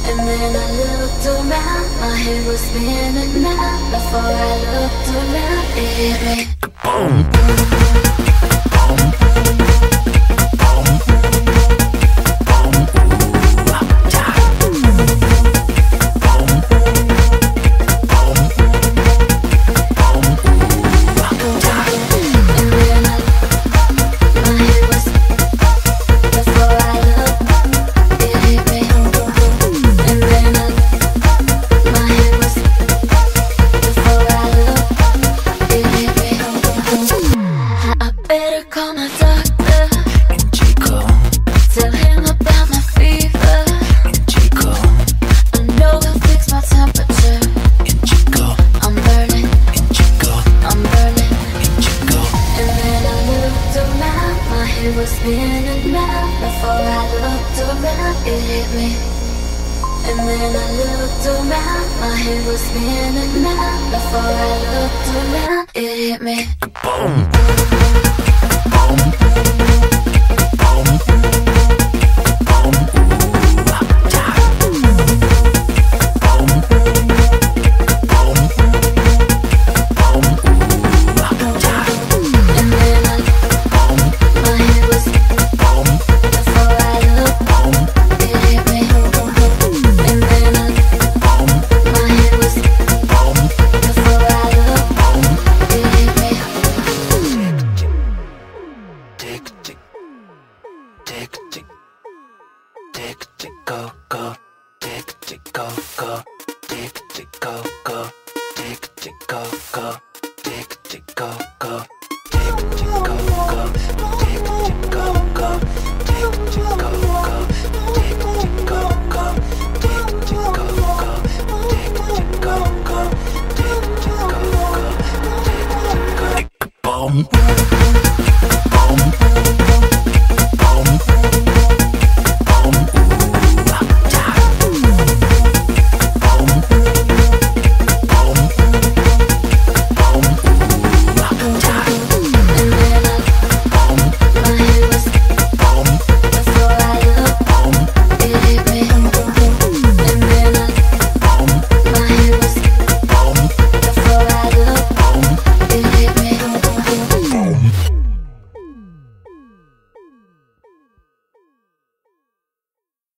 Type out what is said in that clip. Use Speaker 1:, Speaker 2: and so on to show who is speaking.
Speaker 1: And then I looked around, my head was spinning now. Before I looked around, it hit me. Call my doctor
Speaker 2: in Chico.
Speaker 1: Tell him about my fever
Speaker 2: In Chico.
Speaker 1: I know he'll fix my temperature.
Speaker 2: In Chico.
Speaker 1: I'm burning,
Speaker 2: In Chico.
Speaker 1: I'm burning.
Speaker 2: In Chico.
Speaker 1: And then I looked around, my head was spinning round. Before I looked around, it hit me. And then I looked around, my head was spinning round. Before I looked around, it hit me.
Speaker 2: Boom. Tick, tick, go, go, tick, tick, go, go.